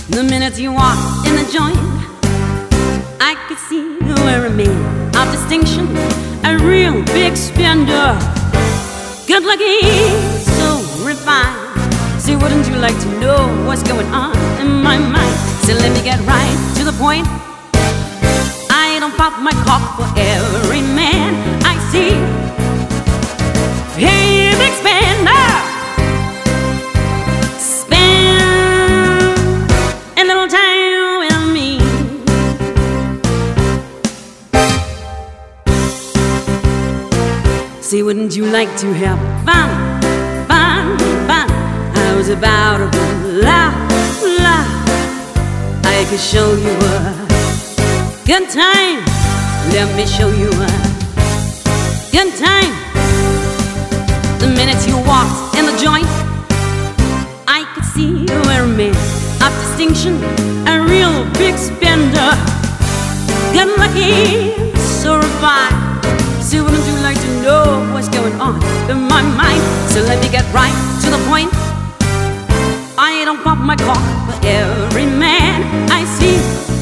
The minute you walk in the joint, I could see you were a man of distinction, a real big spender, good looking, so refined. See, wouldn't you like to know what's going on in my mind? So let me get right to the point. I don't pop my cork for every man I see. Hey, big spender, spend a little time with me. See, wouldn't you like to have fun, fun, fun? I was about to la, la. I could show you a good time. Let me show you a good time. The minute you walked in the joint, I could see you were a man of distinction, a real big spender, good looking, so refined. So wouldn't you like to know what's going on in my mind? So let me get right to the point. I don't pop my cork for every man I see.